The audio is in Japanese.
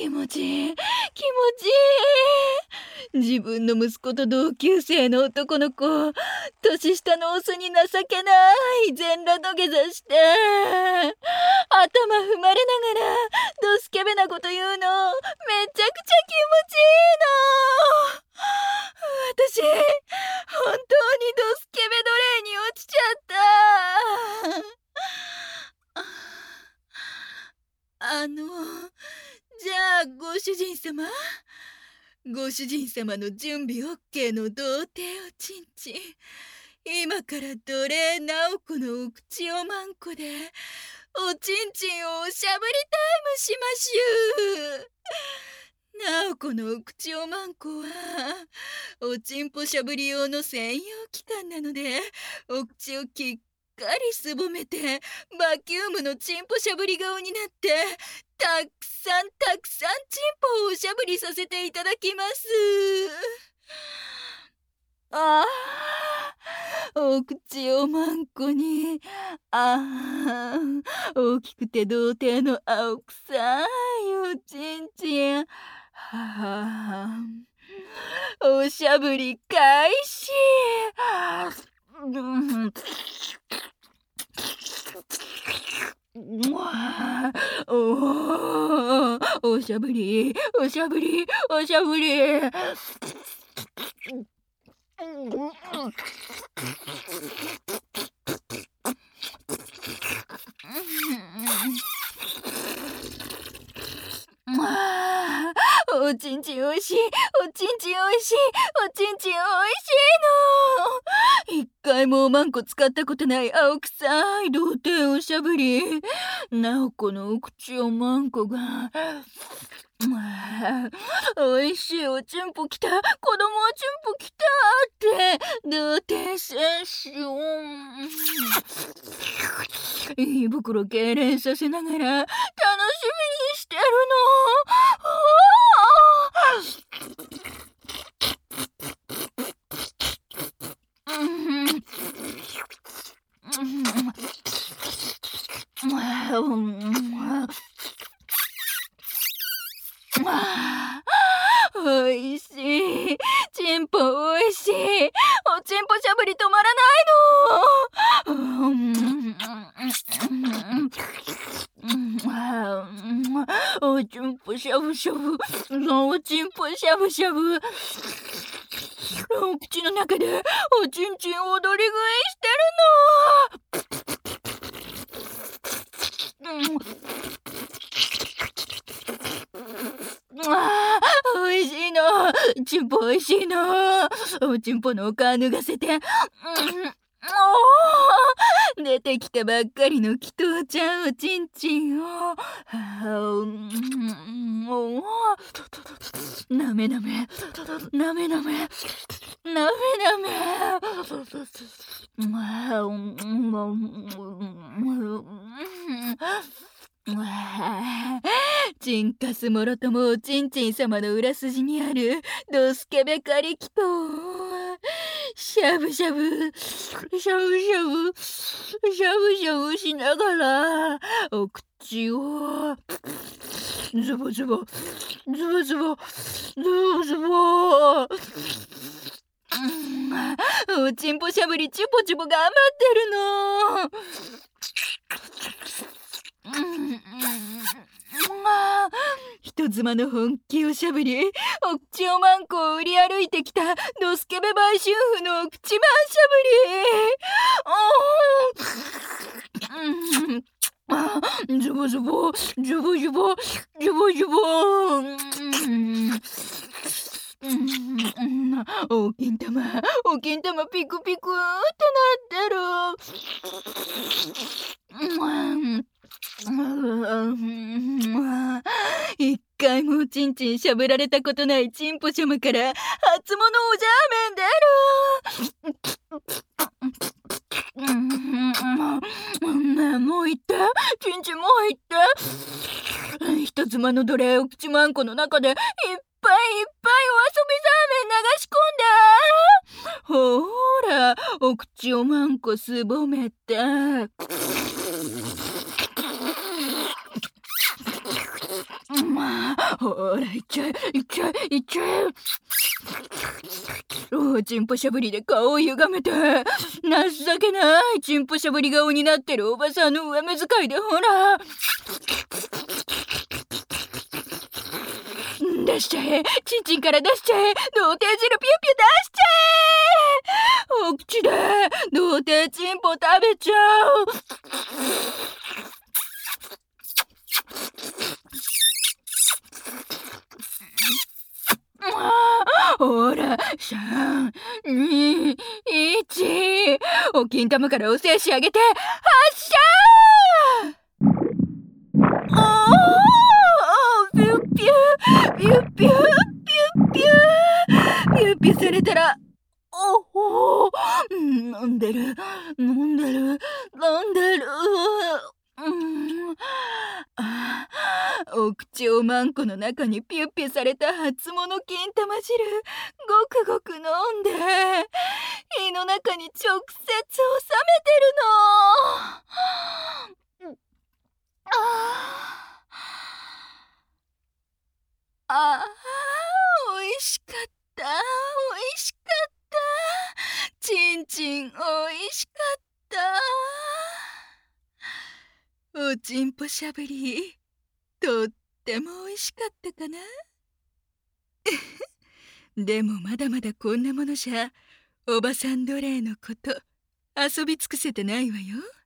気持ちいい、気持ちいい。自分の息子と同級生の男の子、年下のオスに情けない全裸土下座して、頭踏まれながらドスケベなこと言うの、めちゃくちゃ気持ちいいの。私、本当にドスケベ奴隷に落ちちゃった。じゃあご主人様、ご主人様の準備 OK の童貞おちんちん、今から奴隷直子のお口をまんこでおちんちんをおしゃぶりタイムしましゅ。直子のお口をまんこはおちんぽしゃぶり用の専用機関なので、お口をきっかりすぼめてバキュームのちんぽしゃぶり顔になって、たくさんたくさんちんぽをおしゃぶりさせていただきます。ああ、お口をまんこに、ああ、大きくて童貞の青臭いおちんちん。はあ、おしゃぶり開始。おしゃぶり、おしゃぶり、おしゃぶり。おちんちんおいしい、おちんちんおいしい、おちんちんおいしいの。一回もおまんこ使ったことない青臭い童貞おしゃぶり。なおこのお口おまんこがおいしいおちんぽきた、子供おちんぽきたって童貞選手を胃袋痙攣させながら楽しみにしてるの。おいしい、ちんぽおいしい、おちんぽしゃぶり止まらないの。おちんぽしゃぶしゃぶ、おちんぽしゃぶしゃぶ。お口の中でおちんちん踊り食いしてるの。おいしいの、ちんぽおいしいの。おちんぽのお皮脱がせて、出てきたばっかりの祈祷ちゃんおちんちんをなめなめなめなめなめなめチンカスもろともおちんちん様の裏筋にあるドスケベカリキポしゃぶしゃぶしゃぶしゃぶしゃぶしゃぶしながらお口をズボズボズボズボズボズボおちんぽしゃぶりチュポチュポ頑張ってるの。人妻の本気おしゃぶり、お口おまんこを売り歩いてきたドスケベ売春婦のお口まんしゃぶり。ズボズボズボズボズボズボ。お金玉ピクピクってなってる。一回もちんちんしゃぶられたことないちんぽちゃまから初物おじゃーメン出る。もういったちんちんもういった人妻の奴隷お口まんこの中でいっぱいいっぱいお遊びザーメン流し込んだ。ほーらお口おまんこすぼめてほら、いっちゃえ、いっちゃえ、いっちゃえ。チンポしゃぶりで顔を歪めて。情けないチンポしゃぶり顔になってるおばさんの上目遣いで、ほら。出しちゃえ、チンチンから出しちゃえ、童貞汁ピュピュ出しちゃえ。お口で童貞チンポ食べちゃう。ほら、3、2、1。お金玉からお精子あげて、発射ピュッピュ、ピュッピュ、ピュッピュ、ピュッピュされたら、飲んでる、飲んでる、飲んでる。お口おまんこの中にピュッピュされた初物金玉汁、ごくごく飲んで、胃の中に直接収めてるの。おいしかった、おいしかった。ちんちんおいしかった。おちんぽしゃぶり、とってもおいしかったかな。でもまだまだこんなものじゃおばさん奴隷のこと遊び尽くせてないわよ。